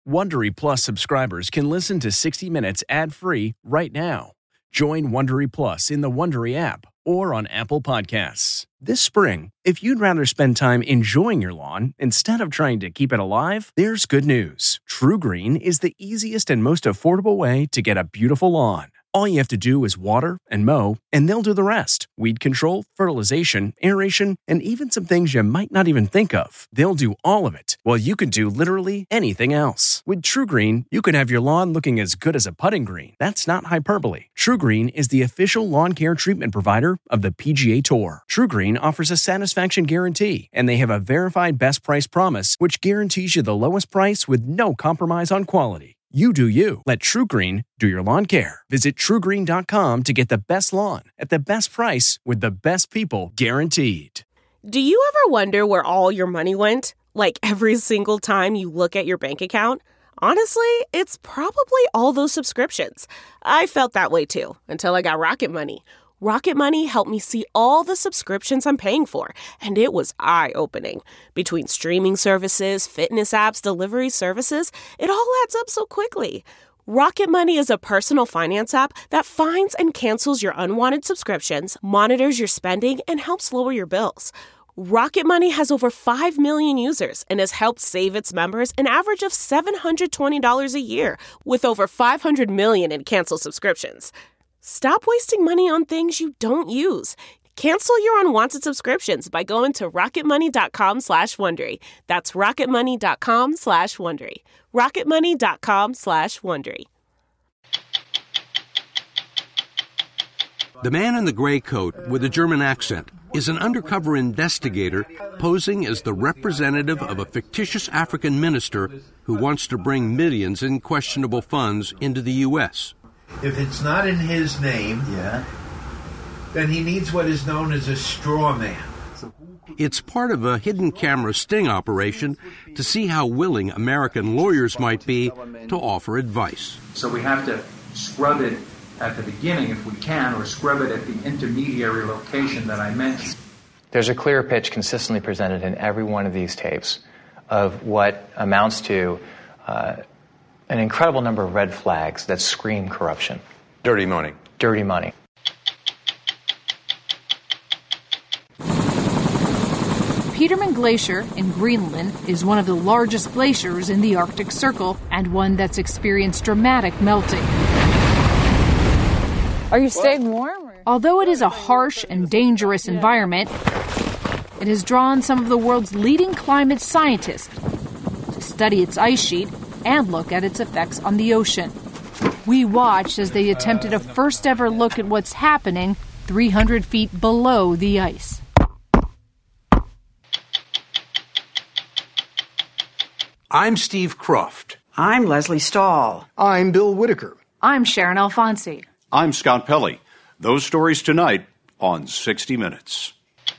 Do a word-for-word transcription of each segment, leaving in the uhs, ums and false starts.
Wondery Plus subscribers can listen to sixty minutes ad-free right now. Join Wondery Plus in the Wondery app or on Apple Podcasts. This spring, if you'd rather spend time enjoying your lawn instead of trying to keep it alive, there's good news. TruGreen is the easiest and most affordable way to get a beautiful lawn. All you have to do is water and mow, and they'll do the rest. Weed control, fertilization, aeration, and even some things you might not even think of. They'll do all of it, while you can do literally anything else. With TruGreen, you can have your lawn looking as good as a putting green. That's not hyperbole. TruGreen is the official lawn care treatment provider of the P G A Tour. TruGreen offers a satisfaction guarantee, and they have a verified best price promise, which guarantees you the lowest price with no compromise on quality. You do you. Let TruGreen do your lawn care. Visit True Green dot com to get the best lawn at the best price with the best people guaranteed. Do you ever wonder where all your money went? Like every single time you look at your bank account? Honestly, it's probably all those subscriptions. I felt that way too, until I got Rocket Money. Rocket Money helped me see all the subscriptions I'm paying for, and it was eye-opening. Between streaming services, fitness apps, delivery services, it all adds up so quickly. Rocket Money is a personal finance app that finds and cancels your unwanted subscriptions, monitors your spending, and helps lower your bills. Rocket Money has over five million users and has helped save its members an average of seven hundred twenty dollars a year, with over five hundred million in canceled subscriptions. Stop wasting money on things you don't use. Cancel your unwanted subscriptions by going to rocketmoney.com slash Wondery. That's rocketmoney.com slash Wondery. rocketmoney.com slash Wondery. The man in the gray coat with a German accent is an undercover investigator posing as the representative of a fictitious African minister who wants to bring millions in questionable funds into the U S If it's not in his name, yeah, then he needs what is known as a straw man. It's part of a hidden camera sting operation to see how willing American lawyers might be to offer advice. So we have to scrub it at the beginning if we can, or scrub it at the intermediary location that I mentioned. There's a clear pitch consistently presented in every one of these tapes of what amounts to uh, an incredible number of red flags that scream corruption. Dirty money. Dirty money. Petermann Glacier in Greenland is one of the largest glaciers in the Arctic Circle and one that's experienced dramatic melting. Are you staying warm? Or? Although it is a harsh and dangerous environment, it has drawn some of the world's leading climate scientists to study its ice sheet and look at its effects on the ocean. We watched as they attempted a first-ever look at what's happening three hundred feet below the ice. I'm Steve Kroft. I'm Leslie Stahl. I'm Bill Whitaker. I'm Sharon Alfonsi. I'm Scott Pelley. Those stories tonight on sixty minutes.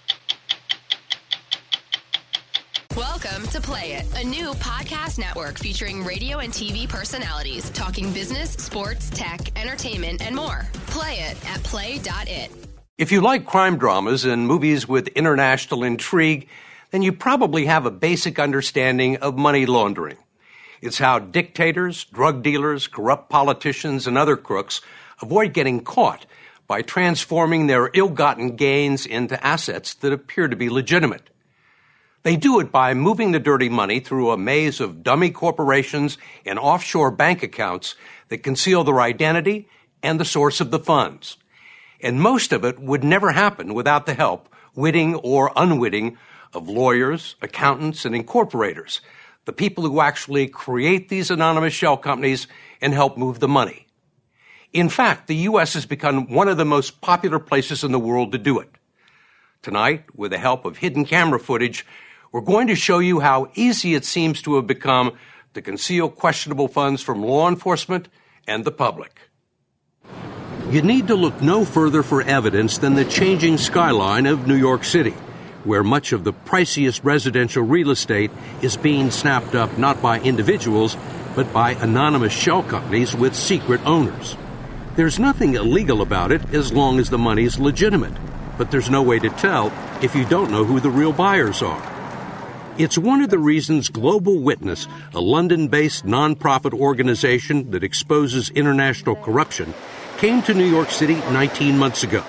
Welcome to Play It, a new podcast network featuring radio and T V personalities talking business, sports, tech, entertainment, and more. Play it at play dot it. If you like crime dramas and movies with international intrigue, then you probably have a basic understanding of money laundering. It's how dictators, drug dealers, corrupt politicians, and other crooks avoid getting caught by transforming their ill-gotten gains into assets that appear to be legitimate. They do it by moving the dirty money through a maze of dummy corporations and offshore bank accounts that conceal their identity and the source of the funds. And most of it would never happen without the help, witting or unwitting, of lawyers, accountants, and incorporators, the people who actually create these anonymous shell companies and help move the money. In fact, the U S has become one of the most popular places in the world to do it. Tonight, with the help of hidden camera footage, we're going to show you how easy it seems to have become to conceal questionable funds from law enforcement and the public. You need to look no further for evidence than the changing skyline of New York City, where much of the priciest residential real estate is being snapped up not by individuals, but by anonymous shell companies with secret owners. There's nothing illegal about it as long as the money's legitimate, but there's no way to tell if you don't know who the real buyers are. It's one of the reasons Global Witness, a London-based nonprofit organization that exposes international corruption, came to New York City nineteen months ago.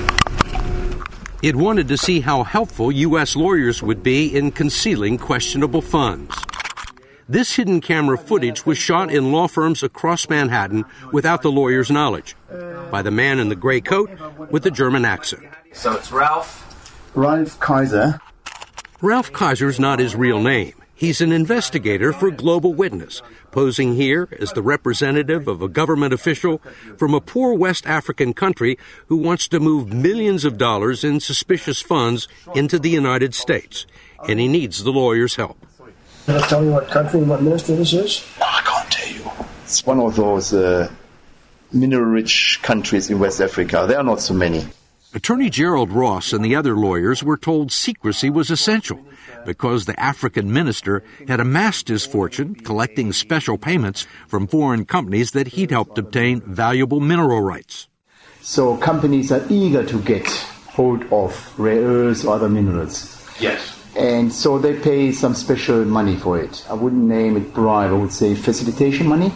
It wanted to see how helpful U S lawyers would be in concealing questionable funds. This hidden camera footage was shot in law firms across Manhattan without the lawyer's knowledge, by the man in the gray coat with the German accent. So it's Ralph? Ralph Kaiser. Ralph Kaiser's not his real name. He's an investigator for Global Witness, posing here as the representative of a government official from a poor West African country who wants to move millions of dollars in suspicious funds into the United States, and he needs the lawyer's help. Can I tell you what country and what minister this is? No, I can't tell you. It's one of those uh, mineral-rich countries in West Africa. There are not so many. Attorney Gerald Ross and the other lawyers were told secrecy was essential because the African minister had amassed his fortune collecting special payments from foreign companies that he'd helped obtain valuable mineral rights. So companies are eager to get hold of rare earths or other minerals. Yes. And so they pay some special money for it. I wouldn't name it bribe, I would say facilitation money.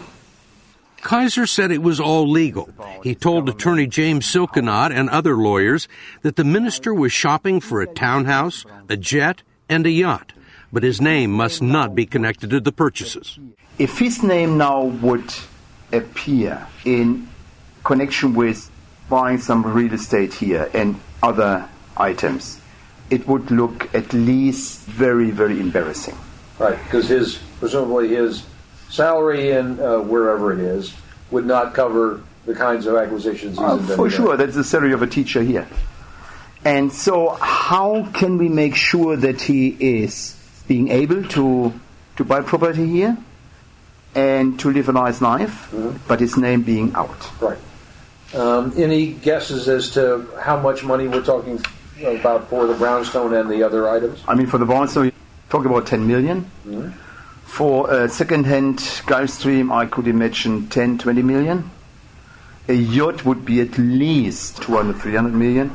Kaiser said it was all legal. He told attorney James Silkenot and other lawyers that the minister was shopping for a townhouse, a jet, and a yacht, but his name must not be connected to the purchases. If his name now would appear in connection with buying some real estate here and other items, it would look at least very, very embarrassing. Right, because his, presumably his salary in uh, wherever it is would not cover the kinds of acquisitions he's uh, invented. For sure, that's the salary of a teacher here. And so how can we make sure that he is being able to to buy property here and to live a nice life, mm-hmm. but his name being out? Right. Um, any guesses as to how much money we're talking about for the brownstone and the other items? I mean, for the brownstone, talk about ten million. Mm-hmm. For a second-hand Gulfstream, I could imagine ten, twenty million. A yacht would be at least two hundred, three hundred million.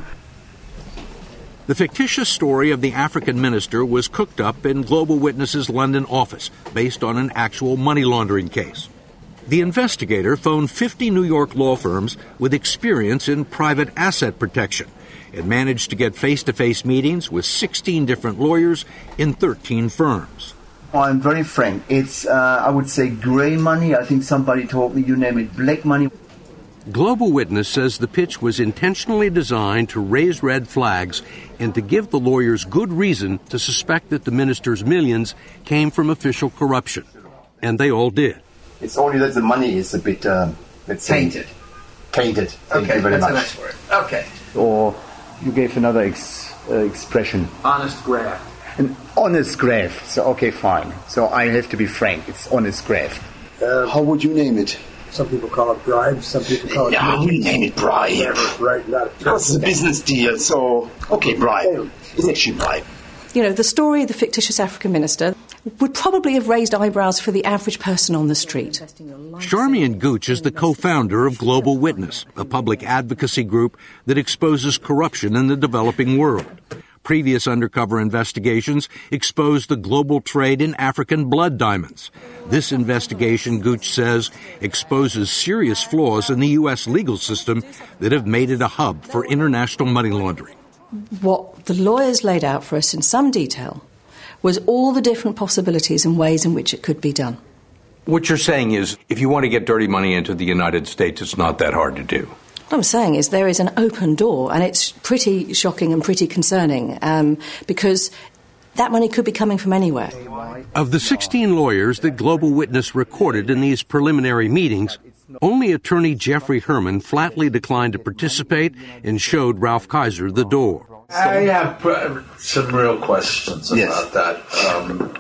The fictitious story of the African minister was cooked up in Global Witness's London office based on an actual money laundering case. The investigator phoned fifty New York law firms with experience in private asset protection and managed to get face-to-face meetings with sixteen different lawyers in thirteen firms. I'm very frank. It's, uh, I would say, gray money. I think somebody told me, you name it, black money. Global Witness says the pitch was intentionally designed to raise red flags and to give the lawyers good reason to suspect that the minister's millions came from official corruption. And they all did. It's only that the money is a bit, uh, let's say, tainted. Tainted. Thank okay, you very that's much. a nice word. Okay. Or you gave another ex, uh, expression. Honest graft. An honest graft. So, okay, fine. So I have to be frank. It's honest graft. Uh, How would you name it? Some people call it bribe. Some people call it... Yeah, we name it bribe. Right, not It's a business deal, so... Okay, bribe. It's actually bribe. You know, the story of the fictitious African minister would probably have raised eyebrows for the average person on the street. Charmian Gooch is the co-founder of Global Witness, a public advocacy group that exposes corruption in the developing world. Previous undercover investigations exposed the global trade in African blood diamonds. This investigation, Gooch says, exposes serious flaws in the U S legal system that have made it a hub for international money laundering. What the lawyers laid out for us in some detail was all the different possibilities and ways in which it could be done. What you're saying is, if you want to get dirty money into the United States, it's not that hard to do. What I'm saying is there is an open door, and it's pretty shocking and pretty concerning, um, because that money could be coming from anywhere. Of the sixteen lawyers that Global Witness recorded in these preliminary meetings, only attorney Jeffrey Herman flatly declined to participate and showed Ralph Kaiser the door. I have pr- some real questions about Yes. that um,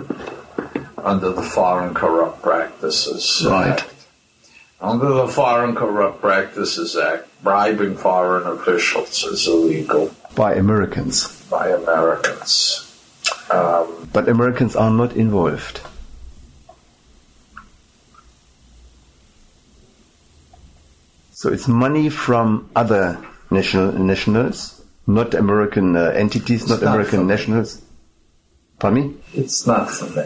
under the Foreign Corrupt Practices Right. Act. Under the Foreign Corrupt Practices Act, bribing foreign officials is illegal. By Americans. By Americans. Um, but Americans are not involved. So it's money from other national nationals, not American uh, entities, not It's not American from- nationals. Pardon me? It's not for me.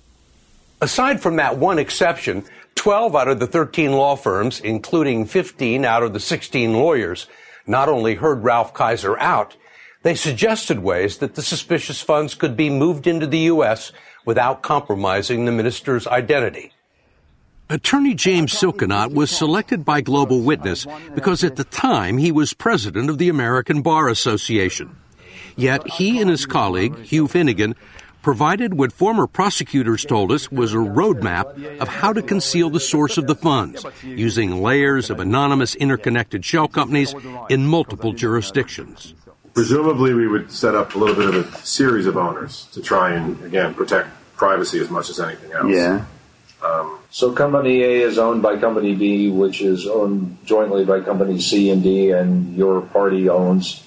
Aside from that one exception, twelve out of the thirteen law firms, including fifteen out of the sixteen lawyers, not only heard Ralph Kaiser out, they suggested ways that the suspicious funds could be moved into the U S without compromising the minister's identity. Attorney James Silkenot was selected by Global Witness because at the time he was president of the American Bar Association. Yet he and his colleague, Hugh Finnegan, provided what former prosecutors told us was a roadmap of how to conceal the source of the funds, using layers of anonymous interconnected shell companies in multiple jurisdictions. Presumably we would set up a little bit of a series of owners to try and, again, protect privacy as much as anything else. Yeah. Um, so Company A is owned by Company B, which is owned jointly by Company C and D, and your party owns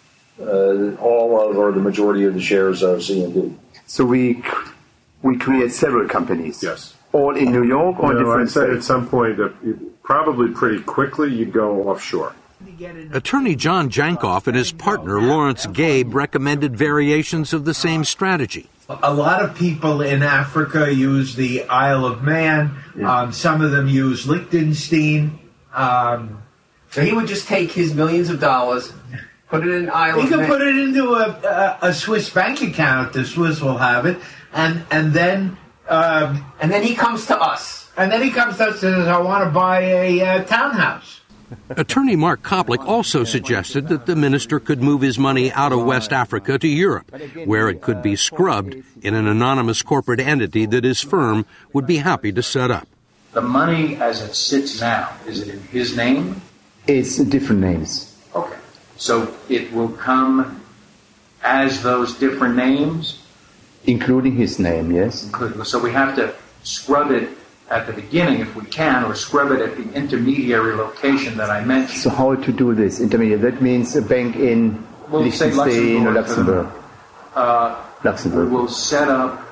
uh, all of or the majority of the shares of C and D. So we we create several companies. Yes. All in New York or no, different I'd say states? at some point, that probably pretty quickly, you'd go offshore. Attorney John Jankoff and his partner Lawrence Gabe recommended variations of the same strategy. A lot of people in Africa use the Isle of Man. Yeah. Um, some of them use Liechtenstein. Um, so he would just take his millions of dollars, put it in Isle he of could Man. put it into a, a, a Swiss bank account. The Swiss will have it, and and then um, and then he comes to us. And then he comes to us and says, "I want to buy a uh, townhouse." Attorney Mark Koplik also suggested that the minister could move his money out of West Africa to Europe, where it could be scrubbed in an anonymous corporate entity that his firm would be happy to set up. The money as it sits now, is it in his name? It's different names. Okay. So it will come as those different names? Including his name, yes. So we have to scrub it at the beginning if we can, or scrub it at the intermediary location that I mentioned. So how to do this intermediate? That means a bank in We'll Liechtenstein or Luxembourg. Luxembourg. Uh, Luxembourg. We'll set up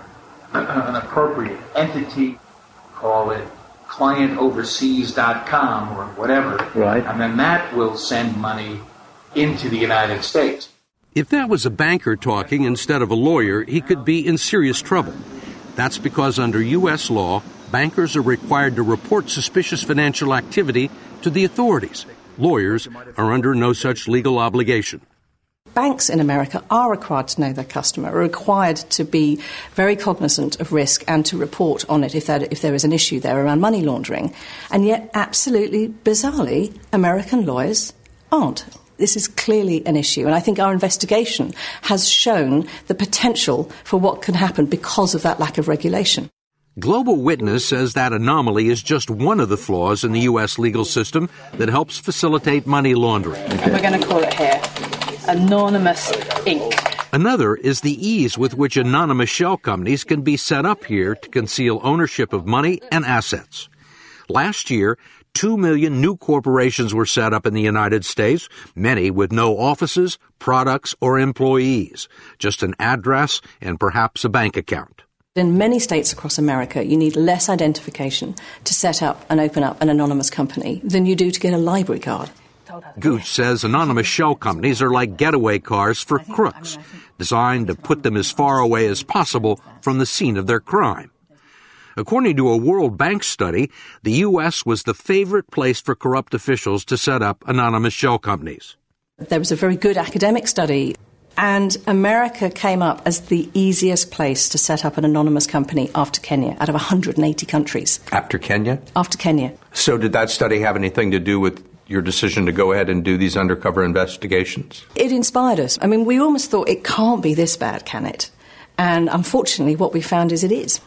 an appropriate entity, call it client overseas dot com or whatever, right. And then that will send money into the United States. If that was a banker talking instead of a lawyer, he could be in serious trouble. That's because under U S law, bankers are required to report suspicious financial activity to the authorities. Lawyers are under no such legal obligation. Banks in America are required to know their customer, are required to be very cognizant of risk and to report on it if there, if there is an issue there around money laundering. And yet, absolutely bizarrely, American lawyers aren't. This is clearly an issue, and I think our investigation has shown the potential for what can happen because of that lack of regulation. Global Witness says that anomaly is just one of the flaws in the U S legal system that helps facilitate money laundering. And we're going to call it here Anonymous Incorporated. Another is the ease with which anonymous shell companies can be set up here to conceal ownership of money and assets. Last year, two million new corporations were set up in the United States, many with no offices, products, or employees, just an address and perhaps a bank account. In many states across America, you need less identification to set up and open up an anonymous company than you do to get a library card. Gooch says anonymous shell companies are like getaway cars for crooks, designed to put them as far away as possible from the scene of their crime. According to a World Bank study, the U S was the favorite place for corrupt officials to set up anonymous shell companies. There was a very good academic study, and America came up as the easiest place to set up an anonymous company after Kenya, out of one hundred eighty countries. After Kenya? After Kenya. So did that study have anything to do with your decision to go ahead and do these undercover investigations? It inspired us. I mean, we almost thought it can't be this bad, can it? And unfortunately, what we found is it is.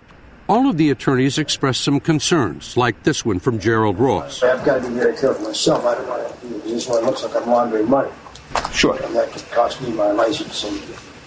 All of the attorneys expressed some concerns, like this one from Gerald Ross. I've got to be very careful myself. I don't want to be in a position where it looks like I'm laundering money. Sure. And that could cost me my license. And,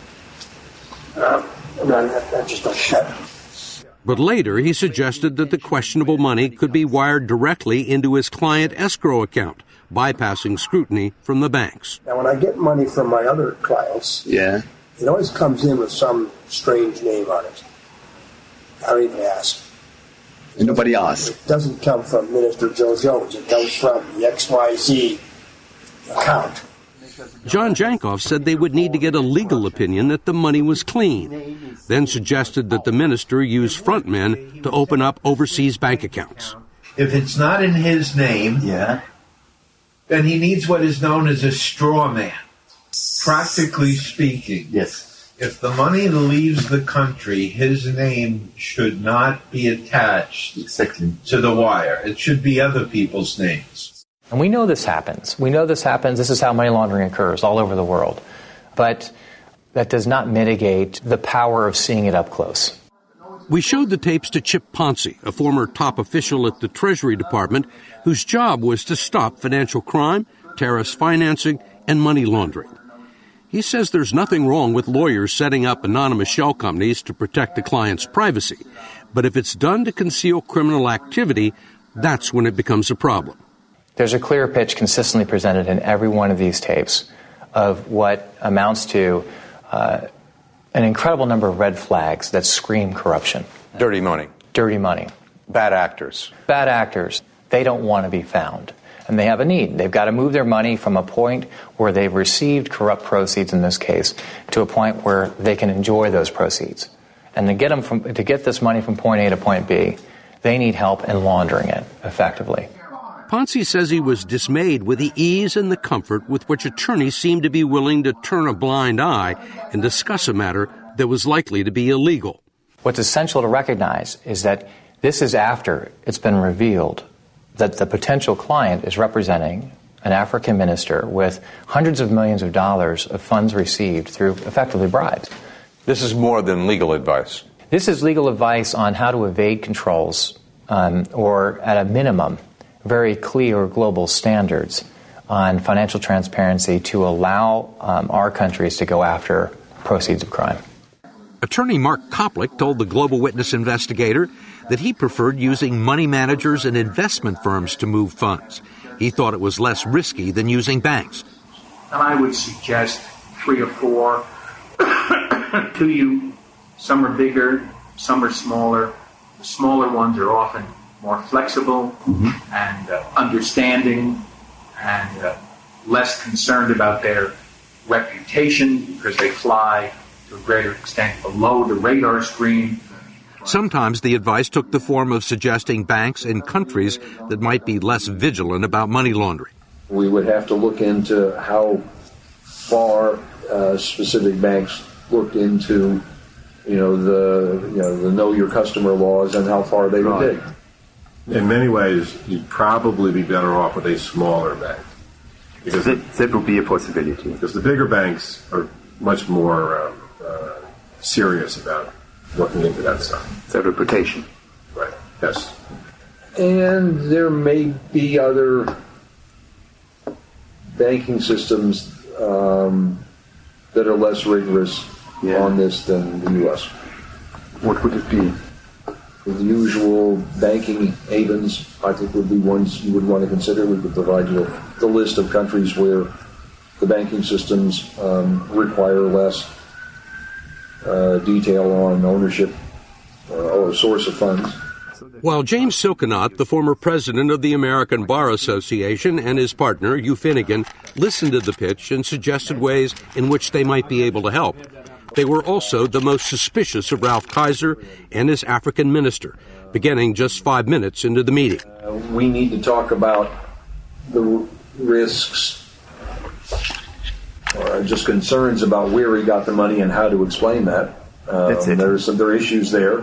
uh, no, I just don't shut it. But later, he suggested that the questionable money could be wired directly into his client escrow account, bypassing scrutiny from the banks. Now, when I get money from my other clients, yeah, it always comes in with some strange name on it. I don't even ask. And nobody asks. It doesn't come from Minister Joe Jones. It comes from the X Y Z account. John Jankoff said they would need to get a legal opinion that the money was clean, then suggested that the minister use front men to open up overseas bank accounts. If it's not in his name, yeah, then he needs what is known as a straw man. Practically speaking, yes. If the money leaves the country, his name should not be attached exactly to the wire. It should be other people's names. And we know this happens. We know this happens. This is how money laundering occurs all over the world. But that does not mitigate the power of seeing it up close. We showed the tapes to Chip Ponce, a former top official at the Treasury Department, whose job was to stop financial crime, terrorist financing, and money laundering. He says there's nothing wrong with lawyers setting up anonymous shell companies to protect a client's privacy, but if it's done to conceal criminal activity, that's when it becomes a problem. There's a clear pitch consistently presented in every one of these tapes of what amounts to uh, an incredible number of red flags that scream corruption. Dirty money. Dirty money. Bad actors. Bad actors. They don't want to be found. And they have a need. They've got to move their money from a point where they've received corrupt proceeds, in this case, to a point where they can enjoy those proceeds. And to get them from, to get this money from point A to point B, they need help in laundering it effectively. Ponce says he was dismayed with the ease and the comfort with which attorneys seemed to be willing to turn a blind eye and discuss a matter that was likely to be illegal. What's essential to recognize is that this is after it's been revealed that the potential client is representing an African minister with hundreds of millions of dollars of funds received through effectively bribes. This is more than legal advice. This is legal advice on how to evade controls um, or, at a minimum, very clear global standards on financial transparency to allow um, our countries to go after proceeds of crime. Attorney Mark Koplik told the Global Witness investigator that he preferred using money managers and investment firms to move funds. He thought it was less risky than using banks. And I would suggest three or four to you. Some are bigger, some are smaller. The smaller ones are often more flexible mm-hmm. and uh, understanding and uh, less concerned about their reputation because they fly to a greater extent below the radar screen. Sometimes the advice took the form of suggesting banks in countries that might be less vigilant about money laundering. We would have to look into how far uh, specific banks looked into, you know, the you know the know your customer laws and how far they would dig. In many ways, you'd probably be better off with a smaller bank. Because that, that would be a possibility. Because the bigger banks are much more um, uh, serious about looking into that stuff. Their reputation. Right, yes. And there may be other banking systems um, that are less rigorous yeah. on this than the U S. What would it be? The usual banking havens, I think, would be ones you would want to consider. We could provide you with the list of countries where the banking systems um, require less uh, detail on ownership uh, or source of funds. While James Silkenot, the former president of the American Bar Association, and his partner, Hugh Finnegan, listened to the pitch and suggested ways in which they might be able to help, they were also the most suspicious of Ralph Kaiser and his African minister, beginning just five minutes into the meeting. Uh, we need to talk about the risks or just concerns about where he got the money and how to explain that. Um, That's it. There's some, there are issues there.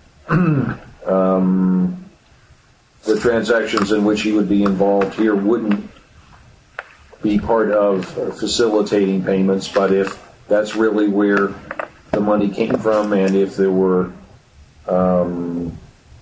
um, the transactions in which he would be involved here wouldn't be part of facilitating payments, but if that's really where the money came from, and if there were, um,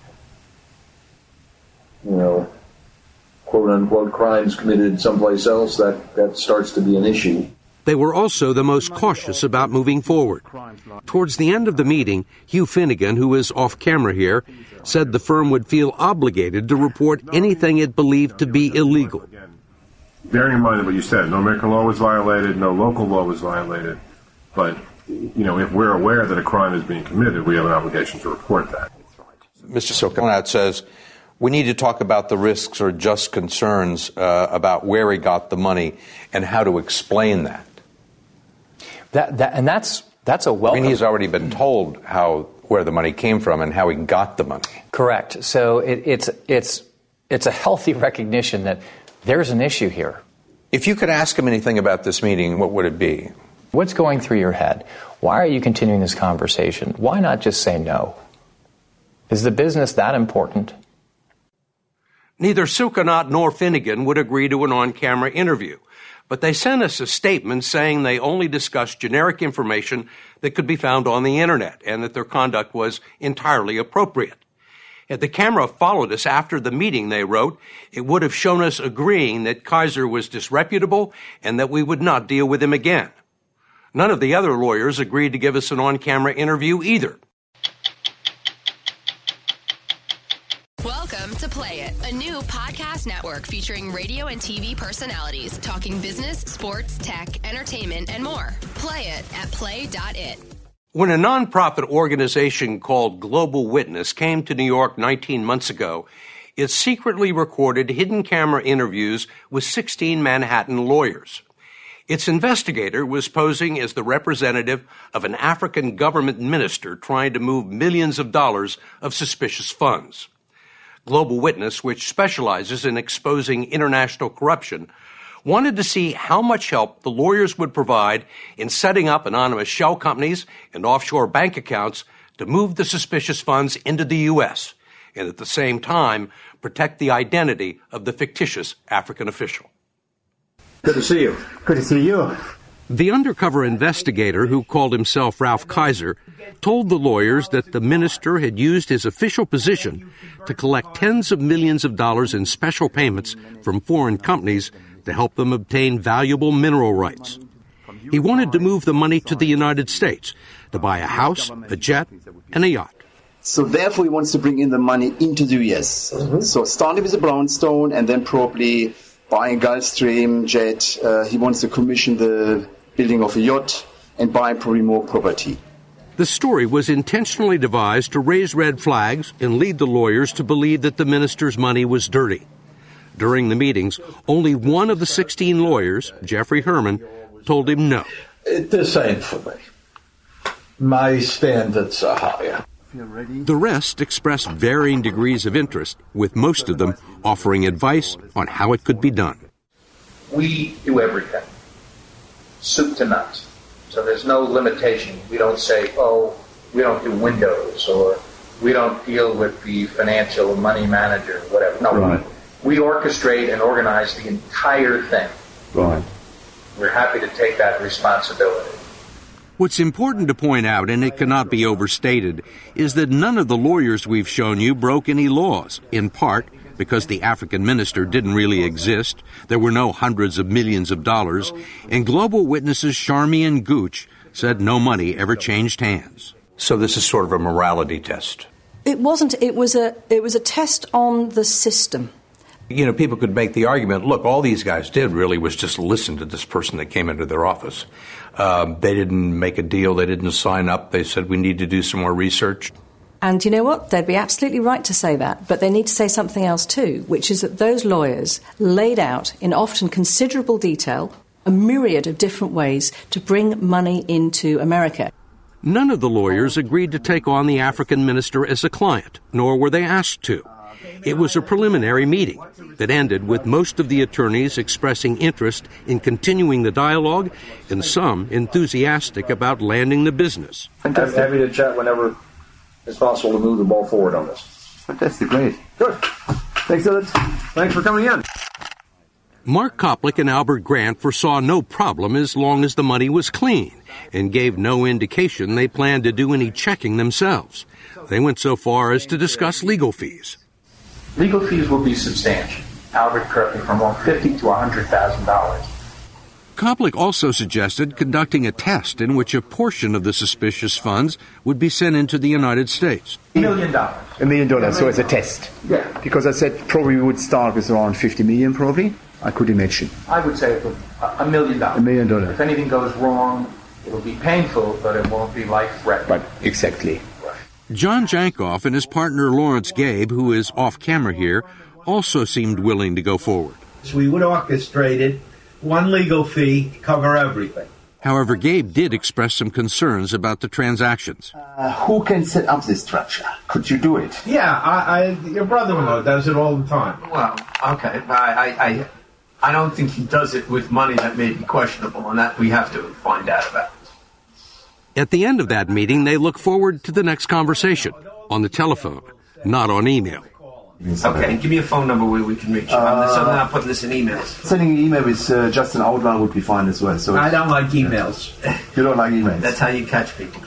you know, quote-unquote crimes committed someplace else, that, that starts to be an issue. They were also the most cautious about moving forward. Towards the end of the meeting, Hugh Finnegan, who is off camera here, said the firm would feel obligated to report anything it believed to be illegal. Bearing in mind what you said, no American law was violated, no local law was violated, but, you know, if we're aware that a crime is being committed, we have an obligation to report that. Mister Silkenot says We need to talk about the risks or just concerns uh, about where he got the money and how to explain that. That, that and that's that's a welcome. I mean, he's already been told how where the money came from and how he got the money. Correct. So it, it's it's it's a healthy recognition that there's an issue here. If you could ask him anything about this meeting, what would it be? What's going through your head? Why are you continuing this conversation? Why not just say no? Is the business that important? Neither Sukanot nor Finnegan would agree to an on-camera interview, but they sent us a statement saying they only discussed generic information that could be found on the Internet and that their conduct was entirely appropriate. Had the camera followed us after the meeting, they wrote, it would have shown us agreeing that Kaiser was disreputable and that we would not deal with him again. None of the other lawyers agreed to give us an on-camera interview either. Welcome to Play It, a new podcast network featuring radio and T V personalities talking business, sports, tech, entertainment, and more. Play it at play dot it. When a nonprofit organization called Global Witness came to New York nineteen months ago, it secretly recorded hidden camera interviews with sixteen Manhattan lawyers. Its investigator was posing as the representative of an African government minister trying to move millions of dollars of suspicious funds. Global Witness, which specializes in exposing international corruption, wanted to see how much help the lawyers would provide in setting up anonymous shell companies and offshore bank accounts to move the suspicious funds into the U S and at the same time protect the identity of the fictitious African official. Good to see you. Good to see you. The undercover investigator, who called himself Ralph Kaiser, told the lawyers that the minister had used his official position to collect tens of millions of dollars in special payments from foreign companies to help them obtain valuable mineral rights. He wanted to move the money to the United States to buy a house, a jet, and a yacht. So therefore he wants to bring in the money into the U S. Mm-hmm. So starting with a brownstone and then probably buying a Gulfstream jet. Uh, he wants to commission the building of a yacht and buy probably more property. The story was intentionally devised to raise red flags and lead the lawyers to believe that the minister's money was dirty. During the meetings, only one of the sixteen lawyers, Jeffrey Herman, told him no. This ain't for me. My standards are higher. The rest expressed varying degrees of interest, with most of them offering advice on how it could be done. We do everything, soup to nuts. So there's no limitation. We don't say, oh, we don't do windows, or we don't deal with the financial money manager, whatever. No, right. We orchestrate and organize the entire thing. Right. We're happy to take that responsibility. What's important to point out, and it cannot be overstated, is that none of the lawyers we've shown you broke any laws, in part because the African minister didn't really exist, there were no hundreds of millions of dollars, and Global Witness's Charmian Gooch said no money ever changed hands. So this is sort of a morality test. It wasn't. It was a. It was a test on the system. You know, people could make the argument, look, all these guys did really was just listen to this person that came into their office. Uh, they didn't make a deal. They didn't sign up. They said, we need to do some more research. And you know what? They'd be absolutely right to say that, but they need to say something else too, which is that those lawyers laid out in often considerable detail a myriad of different ways to bring money into America. None of the lawyers agreed to take on the African minister as a client, nor were they asked to. It was a preliminary meeting that ended with most of the attorneys expressing interest in continuing the dialogue and some enthusiastic about landing the business. I'm happy to chat whenever it's possible to move the ball forward on this. Fantastic, great. Good. Thanks, Ed. Thanks for coming in. Mark Koplik and Albert Grant foresaw no problem as long as the money was clean and gave no indication they planned to do any checking themselves. They went so far as to discuss legal fees. Legal fees will be substantial. Albert correctly from one hundred fifty thousand to one hundred thousand dollars. Koplik also suggested conducting a test in which a portion of the suspicious funds would be sent into the United States. A million dollars. A million dollars, so it's a test. Yeah. Because I said probably we would start with around fifty million, probably. I could imagine. I would say a million dollars. A million dollars. If anything goes wrong, it'll be painful, but it won't be life-threatening. But exactly. John Jankoff and his partner Lawrence Gabe, who is off camera here, also seemed willing to go forward. So we would orchestrate it, one legal fee to cover everything. However, Gabe did express some concerns about the transactions. Uh, who can set up this structure? Could you do it? Yeah, I, I, your brother-in-law does it all the time. Well, okay, I, I, I don't think he does it with money that may be questionable, and that we have to find out about. At the end of that meeting, they look forward to the next conversation on the telephone, not on email. Okay, give me a phone number where we can reach you. I'm, so I'm not putting this in emails. Sending an email with uh, just an outline would be fine as well. So I don't like emails. You don't like emails? That's how you catch people.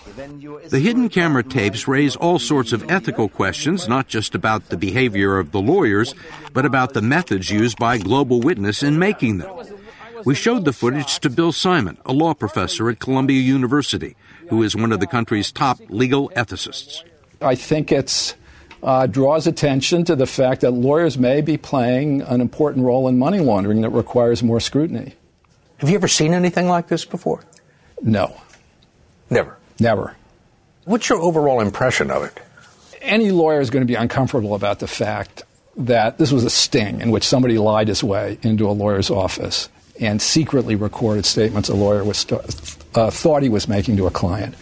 The hidden camera tapes raise all sorts of ethical questions, not just about the behavior of the lawyers, but about the methods used by Global Witness in making them. We showed the footage to Bill Simon, a law professor at Columbia University, who is one of the country's top legal ethicists. I think it uh, draws attention to the fact that lawyers may be playing an important role in money laundering that requires more scrutiny. Have you ever seen anything like this before? No. Never? Never. What's your overall impression of it? Any lawyer is going to be uncomfortable about the fact that this was a sting in which somebody lied his way into a lawyer's office and secretly recorded statements a lawyer was st- uh, thought he was making to a client.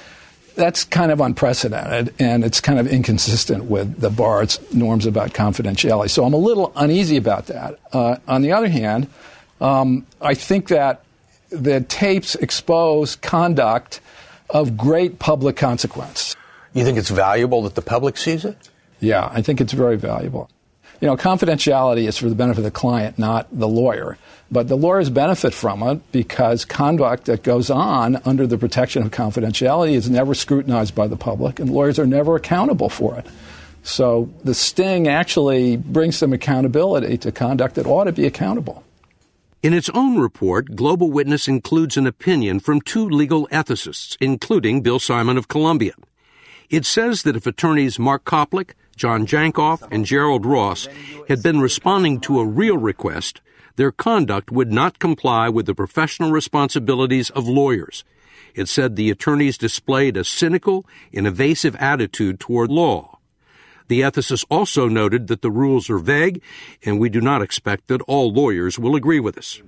That's kind of unprecedented, and it's kind of inconsistent with the bar's norms about confidentiality. So I'm a little uneasy about that. Uh, on the other hand, um, I think that the tapes expose conduct of great public consequence. You think it's valuable that the public sees it? Yeah, I think it's very valuable. You know, confidentiality is for the benefit of the client, not the lawyer. But the lawyers benefit from it because conduct that goes on under the protection of confidentiality is never scrutinized by the public, and lawyers are never accountable for it. So the sting actually brings some accountability to conduct that ought to be accountable. In its own report, Global Witness includes an opinion from two legal ethicists, including Bill Simon of Columbia. It says that if attorneys Mark Koplik, John Jankoff, and Gerald Ross had been responding to a real request, their conduct would not comply with the professional responsibilities of lawyers. It said the attorneys displayed a cynical and evasive attitude toward law. The ethicist also noted that the rules are vague, and we do not expect that all lawyers will agree with us.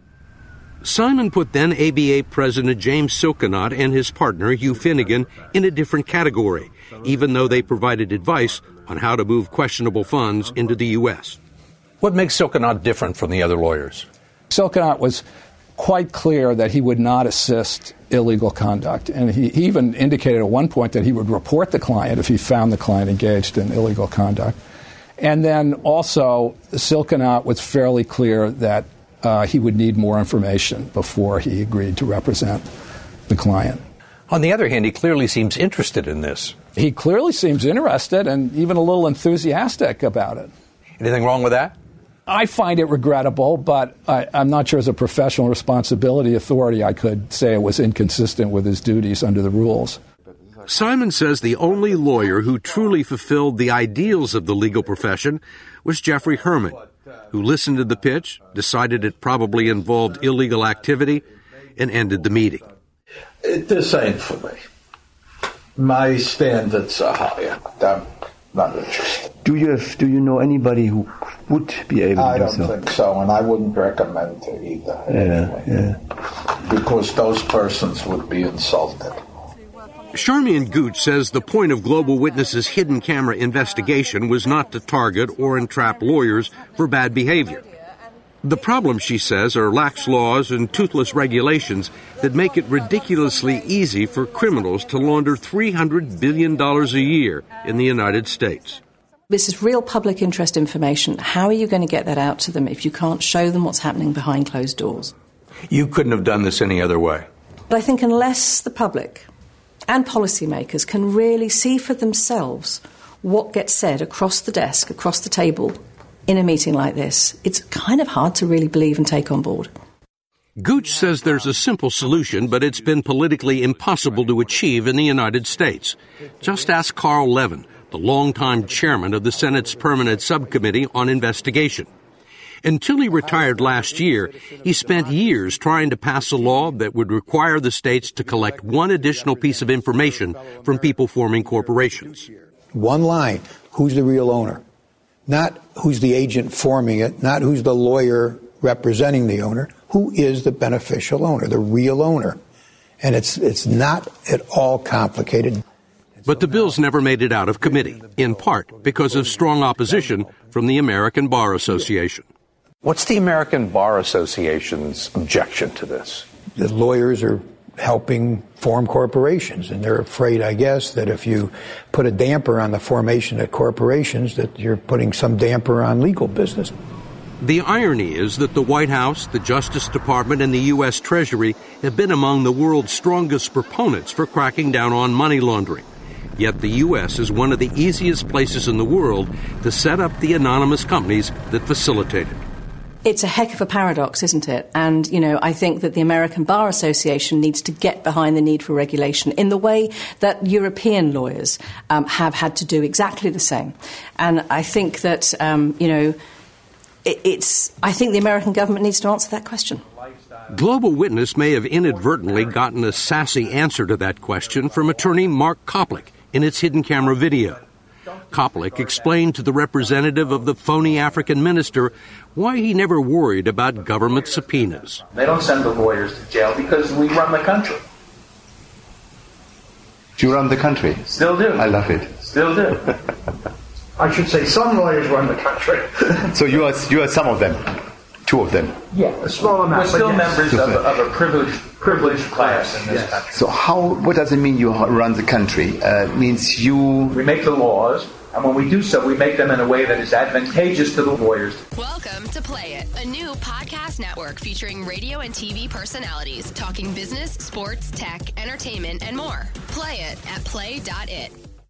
Simon put then A B A President James Silkenat and his partner, Hugh Finnegan, in a different category, even though they provided advice on how to move questionable funds into the U S. What makes Silkenat different from the other lawyers? Silkenat was quite clear that he would not assist illegal conduct, and he, he even indicated at one point that he would report the client if he found the client engaged in illegal conduct. And then also, Silkenat was fairly clear that uh, he would need more information before he agreed to represent the client. On the other hand, he clearly seems interested in this. He clearly seems interested and even a little enthusiastic about it. Anything wrong with that? I find it regrettable, but I, I'm not sure as a professional responsibility authority I could say it was inconsistent with his duties under the rules. Simon says the only lawyer who truly fulfilled the ideals of the legal profession was Jeffrey Herman, who listened to the pitch, decided it probably involved illegal activity, and ended the meeting. This ain't for me. My standards are higher. I'm not interested. Do you have, do you know anybody who would be able I to do don't so? think so, and I wouldn't recommend to either. Yeah, anyway, yeah. Because those persons would be insulted. Charmian Gooch says the point of Global Witness's hidden camera investigation was not to target or entrap lawyers for bad behavior. The problem, she says, are lax laws and toothless regulations that make it ridiculously easy for criminals to launder three hundred billion dollars a year in the United States. This is real public interest information. How are you going to get that out to them if you can't show them what's happening behind closed doors? You couldn't have done this any other way. But I think unless the public and policymakers can really see for themselves what gets said across the desk, across the table, in a meeting like this, it's kind of hard to really believe and take on board. Gooch says there's a simple solution, but it's been politically impossible to achieve in the United States. Just ask Carl Levin, the longtime chairman of the Senate's Permanent Subcommittee on Investigation. Until he retired last year, he spent years trying to pass a law that would require the states to collect one additional piece of information from people forming corporations. One line, who's the real owner? Not who's the agent forming it, not who's the lawyer representing the owner. Who is the beneficial owner, the real owner? And it's it's not at all complicated. But the bills never made it out of committee, in part because of strong opposition from the American Bar Association. What's the American Bar Association's objection to this? The lawyers are helping form corporations, and they're afraid, I guess, that if you put a damper on the formation of corporations, that you're putting some damper on legal business. The irony is that the White House, the Justice Department, and the U S Treasury have been among the world's strongest proponents for cracking down on money laundering. Yet the U S is one of the easiest places in the world to set up the anonymous companies that facilitate it. It's a heck of a paradox, isn't it? And, you know, I think that the American Bar Association needs to get behind the need for regulation in the way that European lawyers um, have had to do exactly the same. And I think that, um, you know, it, it's, I think the American government needs to answer that question. Global Witness may have inadvertently gotten a sassy answer to that question from attorney Mark Koplik in its hidden camera video. Koplik explained to the representative of the phony African minister why he never worried about government subpoenas. They don't send the lawyers to jail because we run the country. Do you run the country? Still do. I love it. Still do. I should say some lawyers run the country. So you are you are some of them, two of them. Yeah, a small amount. We're still yes. members of, of a privileged privileged class in this yes. country. So how? What does it mean you run the country? Uh, means you. We make the laws, and when we do so, we make them in a way that is advantageous to the lawyers. Welcome to Play It, a new podcast network featuring radio and T V personalities talking business, sports, tech, entertainment, and more. Play it at play dot it.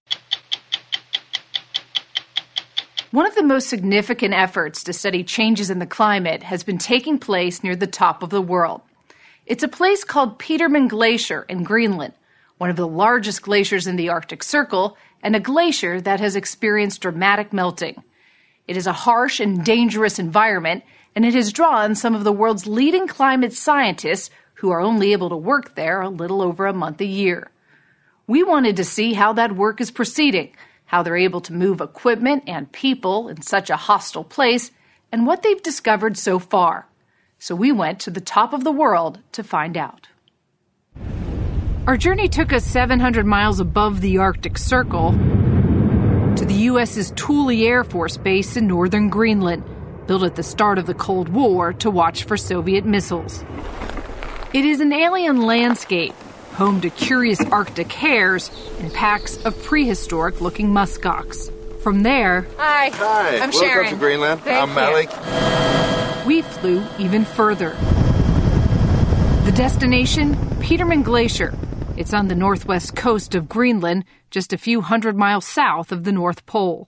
One of the most significant efforts to study changes in the climate has been taking place near the top of the world. It's a place called Petermann Glacier in Greenland, one of the largest glaciers in the Arctic Circle, and a glacier that has experienced dramatic melting. It is a harsh and dangerous environment, and it has drawn some of the world's leading climate scientists who are only able to work there a little over a month a year. We wanted to see how that work is proceeding, how they're able to move equipment and people in such a hostile place, and what they've discovered so far. So we went to the top of the world to find out. Our journey took us seven hundred miles above the Arctic Circle to the U S's Thule Air Force Base in northern Greenland, built at the start of the Cold War to watch for Soviet missiles. It is an alien landscape, home to curious Arctic hares and packs of prehistoric-looking muskox. From there... Hi. Hi. I'm Welcome Sharon. to Greenland. Thank I'm Malik. We flew even further. The destination? Petermann Glacier. It's on the northwest coast of Greenland, just a few hundred miles south of the North Pole.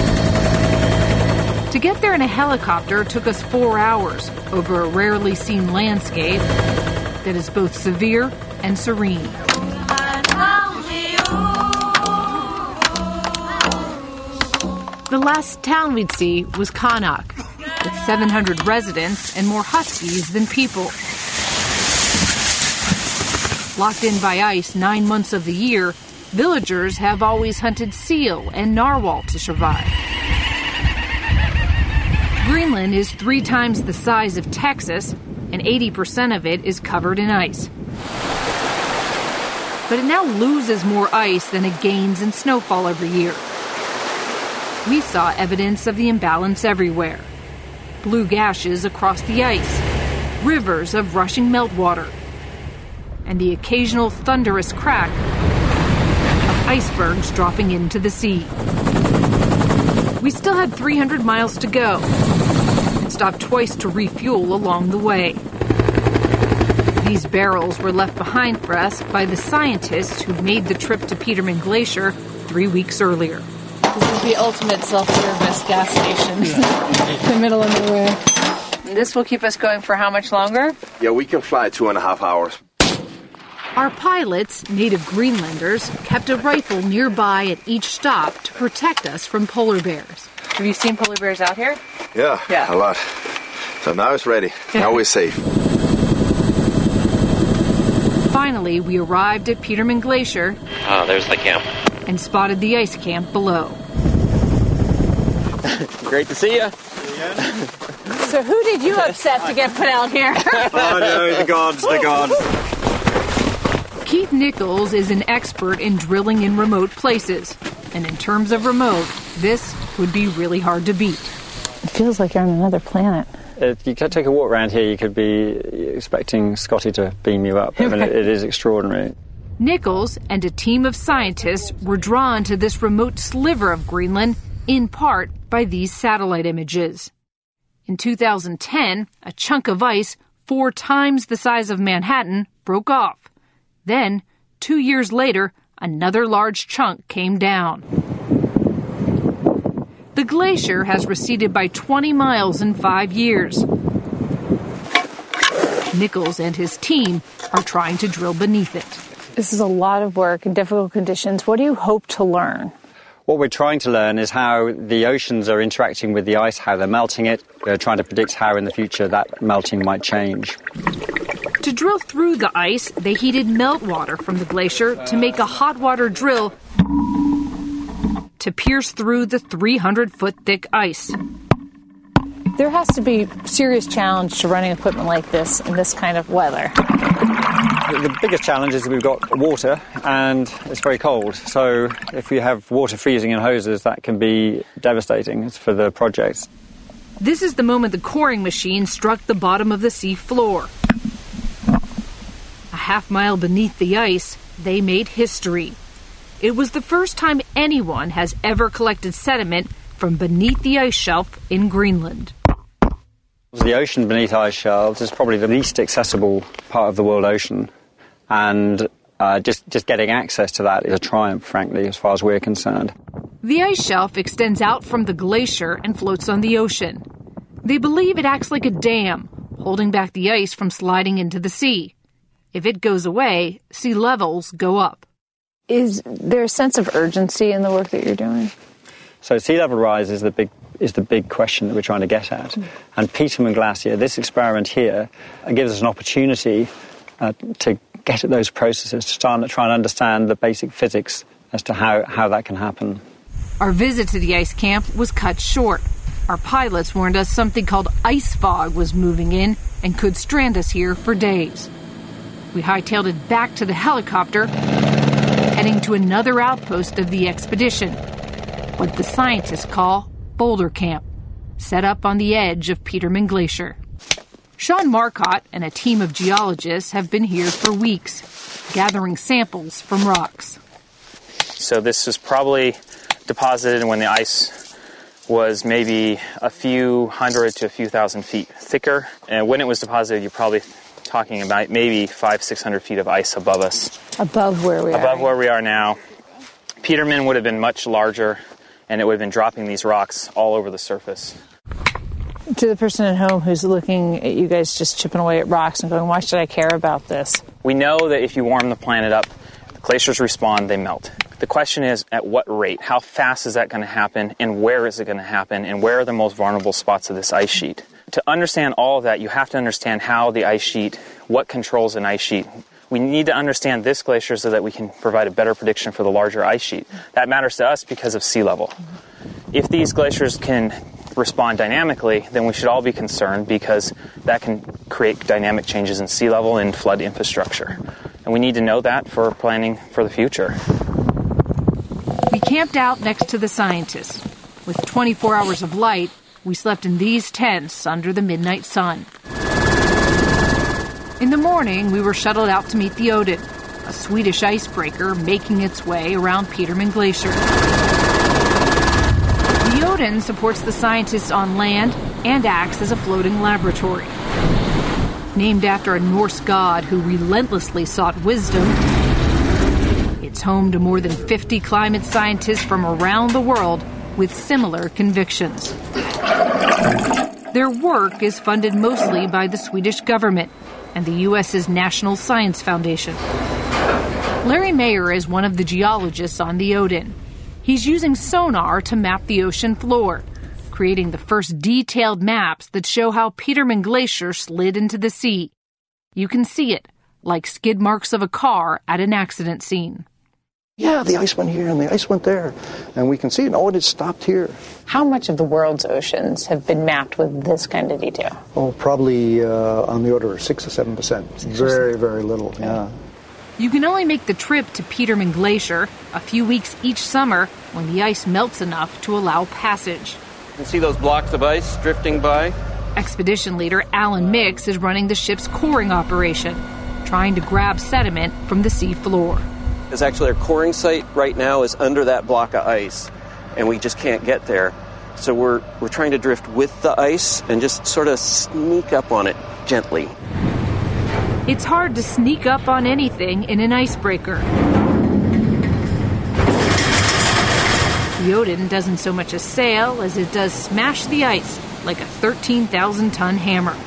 To get there in a helicopter took us four hours over a rarely seen landscape that is both severe and serene. The last town we'd see was Qaanaaq, with seven hundred residents and more huskies than people. Locked in by ice nine months of the year, villagers have always hunted seal and narwhal to survive. Greenland is three times the size of Texas, and eighty percent of it is covered in ice. But it now loses more ice than it gains in snowfall every year. We saw evidence of the imbalance everywhere. Blue gashes across the ice, rivers of rushing meltwater, and the occasional thunderous crack of icebergs dropping into the sea. We still had three hundred miles to go and stopped twice to refuel along the way. These barrels were left behind for us by the scientists who made the trip to Petermann Glacier three weeks earlier. This is the ultimate self-service gas station in the middle of nowhere. And this will keep us going for how much longer? Yeah, we can fly two and a half hours. Our pilots, native Greenlanders, kept a rifle nearby at each stop to protect us from polar bears. Have you seen polar bears out here? Yeah, Yeah. a lot. So now it's ready. Now we're safe. Finally, we arrived at Petermann Glacier. Ah, oh, there's the camp. And spotted the ice camp below. Great to see you. So who did you upset to get put out here? Oh no, the gods, the gods. Keith Nichols is an expert in drilling in remote places. And in terms of remote, this would be really hard to beat. It feels like you're on another planet. If you could take a walk around here, you could be expecting Scotty to beam you up. I mean, it, it is extraordinary. Nichols and a team of scientists were drawn to this remote sliver of Greenland, in part by these satellite images. In two thousand ten, a chunk of ice four times the size of Manhattan broke off. Then, two years later, another large chunk came down. The glacier has receded by twenty miles in five years. Nichols and his team are trying to drill beneath it. This is a lot of work in difficult conditions. What do you hope to learn? What we're trying to learn is how the oceans are interacting with the ice, how they're melting it. We're trying to predict how in the future that melting might change. To drill through the ice, they heated meltwater from the glacier to make a hot water drill to pierce through the three hundred foot thick ice. There has to be serious challenge to running equipment like this in this kind of weather. The biggest challenge is we've got water and it's very cold. So if we have water freezing in hoses, that can be devastating for the project. This is the moment the coring machine struck the bottom of the sea floor. A half mile beneath the ice, they made history. It was the first time anyone has ever collected sediment from beneath the ice shelf in Greenland. The ocean beneath ice shelves is probably the least accessible part of the world ocean. And uh, just, just getting access to that is a triumph, frankly, as far as we're concerned. The ice shelf extends out from the glacier and floats on the ocean. They believe it acts like a dam, holding back the ice from sliding into the sea. If it goes away, sea levels go up. Is there a sense of urgency in the work that you're doing? So sea level rise is the big is the big question that we're trying to get at. Mm. And Petermann Glacier, this experiment here, gives us an opportunity uh, to get at those processes, to start to try and understand the basic physics as to how, how that can happen. Our visit to the ice camp was cut short. Our pilots warned us something called ice fog was moving in and could strand us here for days. We hightailed it back to the helicopter, heading to another outpost of the expedition, what the scientists call Boulder Camp, set up on the edge of Petermann Glacier. Sean Marcotte and a team of geologists have been here for weeks, gathering samples from rocks. So this was probably deposited when the ice was maybe a few hundred to a few thousand feet thicker. And when it was deposited, you're probably talking about maybe five, six hundred feet of ice above us. Above where we above are. Above where we are now. Petermann would have been much larger, and it would have been dropping these rocks all over the surface. To the person at home who's looking at you guys just chipping away at rocks and going, why should I care about this? We know that if you warm the planet up, the glaciers respond, they melt. The question is, at what rate? How fast is that going to happen, and where is it going to happen, and where are the most vulnerable spots of this ice sheet? To understand all of that, you have to understand how the ice sheet, what controls an ice sheet. We need to understand this glacier so that we can provide a better prediction for the larger ice sheet. That matters to us because of sea level. If these glaciers can respond dynamically, then we should all be concerned because that can create dynamic changes in sea level and flood infrastructure. And we need to know that for planning for the future. We camped out next to the scientists. With twenty-four hours of light, we slept in these tents under the midnight sun. In the morning, we were shuttled out to meet the Odin, a Swedish icebreaker making its way around Petermann Glacier. The Odin supports the scientists on land and acts as a floating laboratory. Named after a Norse god who relentlessly sought wisdom, it's home to more than fifty climate scientists from around the world with similar convictions. Their work is funded mostly by the Swedish government and the U S's National Science Foundation. Larry Mayer is one of the geologists on the Odin. He's using sonar to map the ocean floor, creating the first detailed maps that show how Petermann Glacier slid into the sea. You can see it, like skid marks of a car at an accident scene. Yeah, the ice went here and the ice went there. And we can see it. Oh, and it stopped here. How much of the world's oceans have been mapped with this kind of detail? Oh, probably uh, on the order of six or seven percent. Very, very little, yeah. You can only make the trip to Petermann Glacier a few weeks each summer when the ice melts enough to allow passage. You can see those blocks of ice drifting by. Expedition leader Alan Mix is running the ship's coring operation, trying to grab sediment from the sea floor. Because actually our coring site right now is under that block of ice, and we just can't get there. So we're we're trying to drift with the ice and just sort of sneak up on it gently. It's hard to sneak up on anything in an icebreaker. The Odin doesn't so much as sail as it does smash the ice like a thirteen thousand ton hammer.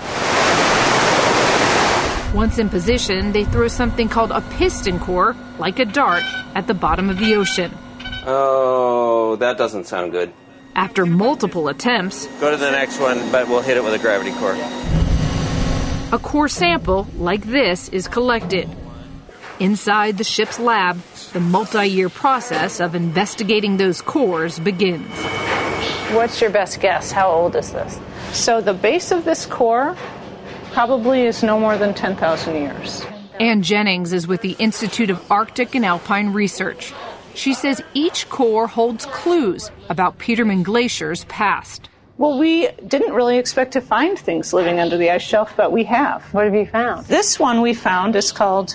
Once in position, they throw something called a piston core, like a dart, at the bottom of the ocean. Oh, that doesn't sound good. After multiple attempts... Go to the next one, but we'll hit it with a gravity core. A core sample, like this, is collected. Inside the ship's lab, the multi-year process of investigating those cores begins. What's your best guess? How old is this? So the base of this core probably is no more than ten thousand years. Ann Jennings is with the Institute of Arctic and Alpine Research. She says each core holds clues about Petermann Glacier's past. Well, we didn't really expect to find things living under the ice shelf, but we have. What have you found? This one we found is called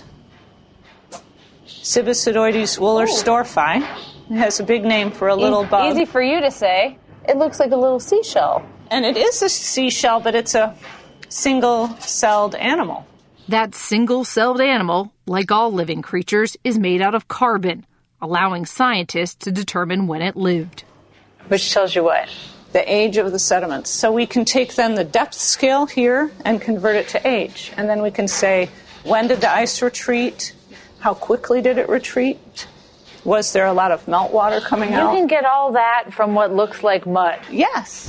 Cibicidoides woolerstorfi. It has a big name for a little easy, bug. Easy for you to say. It looks like a little seashell. And it is a seashell, but it's a single-celled animal. That single-celled animal, like all living creatures, is made out of carbon, allowing scientists to determine when it lived. Which tells you what? The age of the sediments. So we can take then the depth scale here and convert it to age. And then we can say, when did the ice retreat? How quickly did it retreat? Was there a lot of meltwater coming you out? You can get all that from what looks like mud. Yes.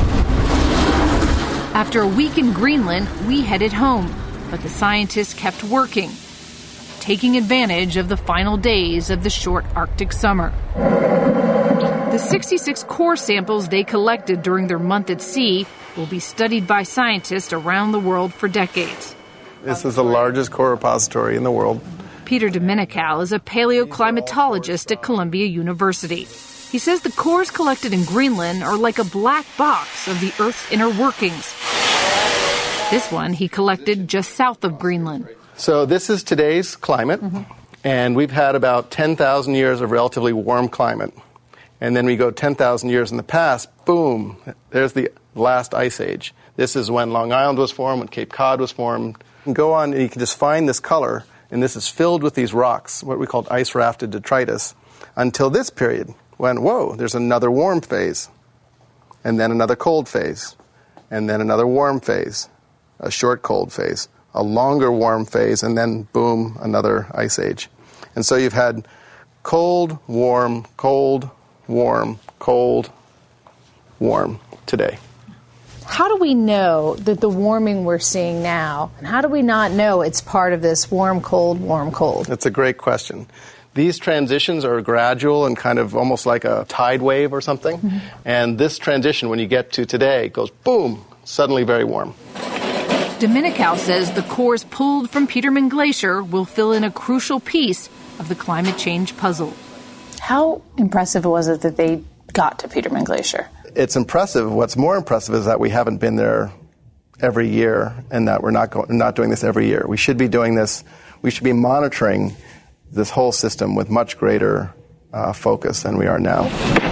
After a week in Greenland, we headed home, but the scientists kept working, taking advantage of the final days of the short Arctic summer. The sixty-six core samples they collected during their month at sea will be studied by scientists around the world for decades. This is the largest core repository in the world. Peter Dominical is a paleoclimatologist at Columbia University. He says the cores collected in Greenland are like a black box of the Earth's inner workings. This one he collected just south of Greenland. So this is today's climate, mm-hmm. and we've had about ten thousand years of relatively warm climate. And then we go ten thousand years in the past, boom, there's the last ice age. This is when Long Island was formed, when Cape Cod was formed. You can go on and you can just find this color, and this is filled with these rocks, what we called ice-rafted detritus, until this period, when, whoa, there's another warm phase, and then another cold phase, and then another warm phase, a short cold phase, a longer warm phase, and then, boom, another ice age. And so you've had cold, warm, cold, warm, cold, warm today. How do we know that the warming we're seeing now, and how do we not know it's part of this warm, cold, warm, cold? That's a great question. These transitions are gradual and kind of almost like a tide wave or something. Mm-hmm. And this transition, when you get to today, goes boom, suddenly very warm. Dominical says the cores pulled from Petermann Glacier will fill in a crucial piece of the climate change puzzle. How impressive was it that they got to Petermann Glacier? It's impressive. What's more impressive is that we haven't been there every year and that we're not go- not doing this every year. We should be doing this. We should be monitoring this whole system with much greater uh, focus than we are now.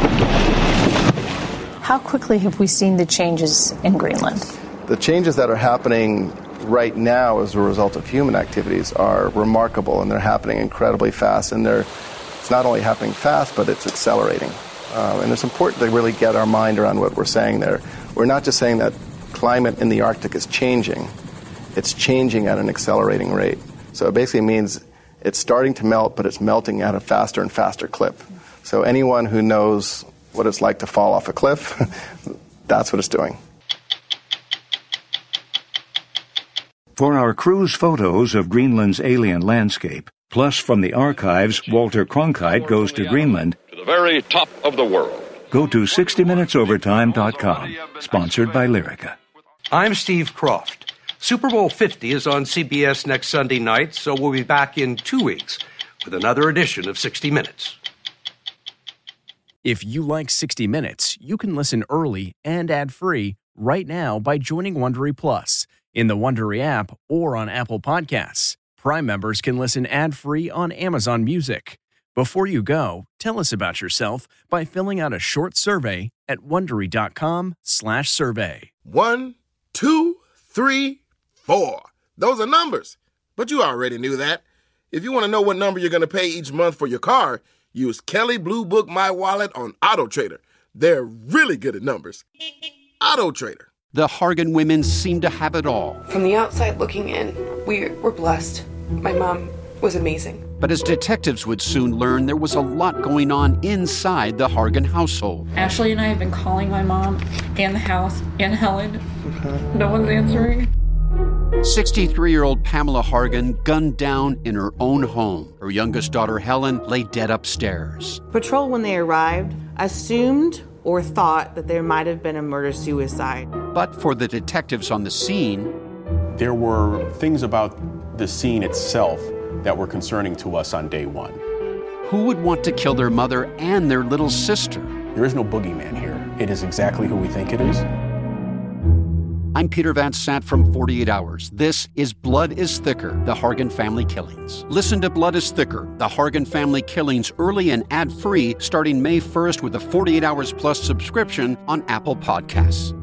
How quickly have we seen the changes in Greenland? The changes that are happening right now as a result of human activities are remarkable, and they're happening incredibly fast. And they're, it's not only happening fast, but it's accelerating. Uh, and it's important to really get our mind around what we're saying there. We're not just saying that climate in the Arctic is changing. It's changing at an accelerating rate. So it basically means it's starting to melt, but it's melting at a faster and faster clip. So anyone who knows what it's like to fall off a cliff, That's what it's doing. For our cruise photos of Greenland's alien landscape, plus from the archives, Walter Cronkite Goes to Greenland, to the very top of the world. Go to sixty minutes overtime dot com, sponsored by Lyrica. I'm Steve Kroft. Super Bowl fifty is on C B S next Sunday night, so we'll be back in two weeks with another edition of sixty minutes. If you like sixty minutes, you can listen early and ad-free right now by joining Wondery Plus in the Wondery app or on Apple Podcasts. Prime members can listen ad-free on Amazon Music. Before you go, tell us about yourself by filling out a short survey at Wondery.com slash survey. One, two, three, four. Those are numbers. But you already knew that. If you want to know what number you're going to pay each month for your car, use Kelley Blue Book My Wallet on AutoTrader. They're really good at numbers. AutoTrader. The Hargan women seem to have it all. From the outside looking in, we were blessed. My mom was amazing. But as detectives would soon learn, there was a lot going on inside the Hargan household. Ashley and I have been calling my mom and the house and Helen. Okay. No one's answering. sixty-three-year-old Pamela Hargan gunned down in her own home. Her youngest daughter, Helen, lay dead upstairs. Patrol, when they arrived, assumed or thought that there might have been a murder-suicide. But for the detectives on the scene, there were things about the scene itself that were concerning to us on day one. Who would want to kill their mother and their little sister? There is no boogeyman here. It is exactly who we think it is. I'm Peter Van Sant from forty-eight hours. This is Blood is Thicker, the Hargan Family Killings. Listen to Blood is Thicker, the Hargan Family Killings early and ad-free starting May first with a forty-eight hours plus subscription on Apple Podcasts.